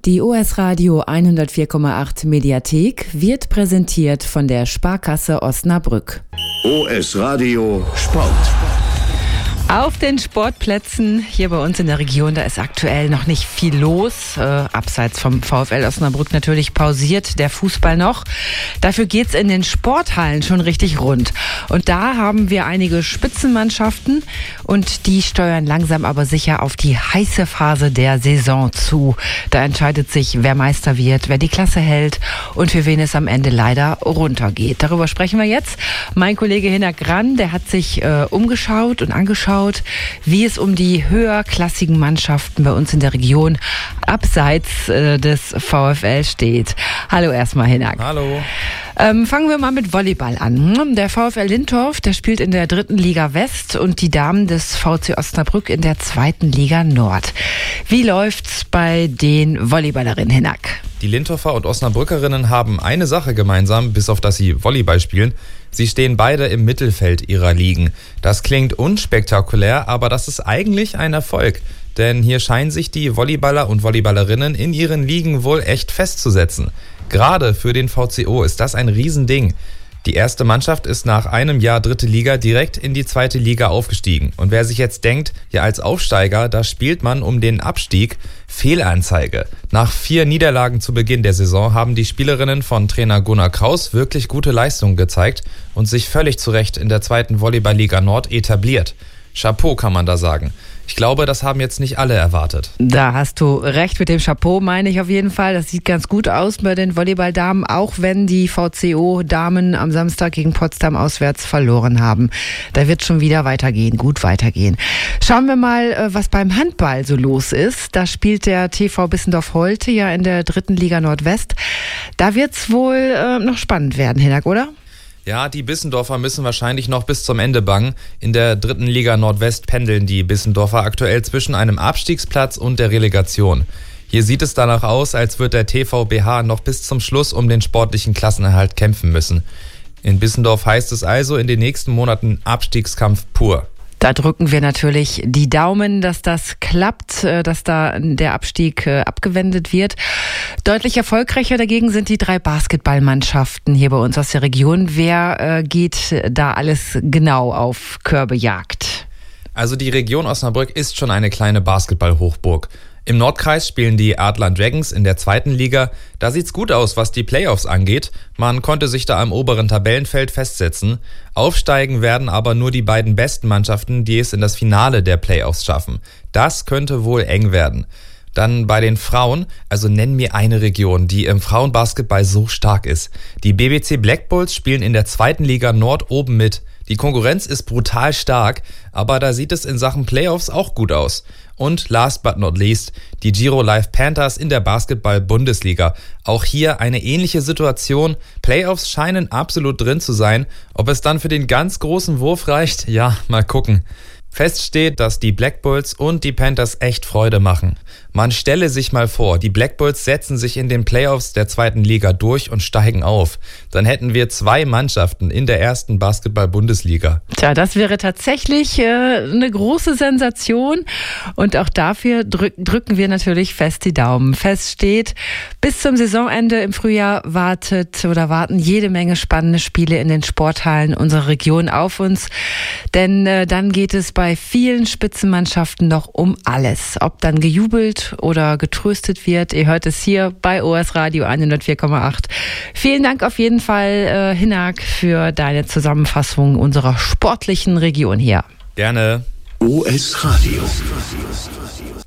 Die OS Radio 104,8 Mediathek wird präsentiert von der Sparkasse Osnabrück. OS Radio Sport. Auf den Sportplätzen hier bei uns in der Region, da ist aktuell noch nicht viel los. Abseits vom VfL Osnabrück natürlich pausiert der Fußball noch. Dafür geht's in den Sporthallen schon richtig rund. Und da haben wir einige Spitzenmannschaften und die steuern langsam aber sicher auf die heiße Phase der Saison zu. Da entscheidet sich, wer Meister wird, wer die Klasse hält und für wen es am Ende leider runtergeht. Darüber sprechen wir jetzt. Mein Kollege Hinak Gran, der hat sich umgeschaut und angeschaut, wie es um die höherklassigen Mannschaften bei uns in der Region abseits des VfL steht. Hallo erstmal, Hinak. Hallo. Fangen wir mal mit Volleyball an. Der VfL Lintorf, der spielt in der 3. Liga West und die Damen des VC Osnabrück in der 2. Liga Nord. Wie läuft's bei den Volleyballerinnen, Hinak? Die Lintorfer und Osnabrückerinnen haben eine Sache gemeinsam, bis auf dass sie Volleyball spielen. Sie stehen beide im Mittelfeld ihrer Ligen. Das klingt unspektakulär, aber das ist eigentlich ein Erfolg. Denn hier scheinen sich die Volleyballer und Volleyballerinnen in ihren Ligen wohl echt festzusetzen. Gerade für den VCO ist das ein Riesending. Die erste Mannschaft ist nach einem Jahr 3. Liga direkt in die 2. Liga aufgestiegen. Und wer sich jetzt denkt, ja als Aufsteiger, da spielt man um den Abstieg, Fehlanzeige. Nach 4 Niederlagen zu Beginn der Saison haben die Spielerinnen von Trainer Gunnar Kraus wirklich gute Leistungen gezeigt und sich völlig zu Recht in der 2. Volleyball-Liga Nord etabliert. Chapeau kann man da sagen. Ich glaube, das haben jetzt nicht alle erwartet. Da hast du recht mit dem Chapeau, meine ich auf jeden Fall. Das sieht ganz gut aus bei den Volleyballdamen, auch wenn die VCO-Damen am Samstag gegen Potsdam auswärts verloren haben. Da wird schon wieder weitergehen, gut weitergehen. Schauen wir mal, was beim Handball so los ist. Da spielt der TV Bissendorf-Holte ja in der 3. Liga Nordwest. Da wird's wohl noch spannend werden, Hinak, oder? Ja, die Bissendorfer müssen wahrscheinlich noch bis zum Ende bangen. In der 3. Liga Nordwest pendeln die Bissendorfer aktuell zwischen einem Abstiegsplatz und der Relegation. Hier sieht es danach aus, als wird der TVBH noch bis zum Schluss um den sportlichen Klassenerhalt kämpfen müssen. In Bissendorf heißt es also in den nächsten Monaten Abstiegskampf pur. Da drücken wir natürlich die Daumen, dass das klappt, dass da der Abstieg abgewendet wird. Deutlich erfolgreicher dagegen sind die 3 Basketballmannschaften hier bei uns aus der Region. Wer geht da alles genau auf Körbejagd? Also die Region Osnabrück ist schon eine kleine Basketball-Hochburg. Im Nordkreis spielen die Adler Dragons in der 2. Liga. Da sieht's gut aus, was die Playoffs angeht. Man konnte sich da am oberen Tabellenfeld festsetzen. Aufsteigen werden aber nur die beiden besten Mannschaften, die es in das Finale der Playoffs schaffen. Das könnte wohl eng werden. Dann bei den Frauen, also nenn mir eine Region, die im Frauenbasketball so stark ist. Die BBC Black Bulls spielen in der 2. Liga Nord oben mit. Die Konkurrenz ist brutal stark, aber da sieht es in Sachen Playoffs auch gut aus. Und last but not least, die Giro Live Panthers in der Basketball-Bundesliga. Auch hier eine ähnliche Situation. Playoffs scheinen absolut drin zu sein. Ob es dann für den ganz großen Wurf reicht? Ja, mal gucken. Fest steht, dass die Black Bulls und die Panthers echt Freude machen. Man stelle sich mal vor, die Black Bulls setzen sich in den Playoffs der 2. Liga durch und steigen auf. Dann hätten wir 2 Mannschaften in der 1. Basketball-Bundesliga. Tja, das wäre tatsächlich eine große Sensation und auch dafür drücken wir natürlich fest die Daumen. Fest steht, bis zum Saisonende im Frühjahr warten jede Menge spannende Spiele in den Sporthallen unserer Region auf uns, denn dann geht es bei vielen Spitzenmannschaften noch um alles. Ob dann gejubelt oder getröstet wird, ihr hört es hier bei OS Radio 104,8. Vielen Dank auf jeden Fall, Hinak, für deine Zusammenfassung unserer sportlichen Region hier. Gerne. OS Radio.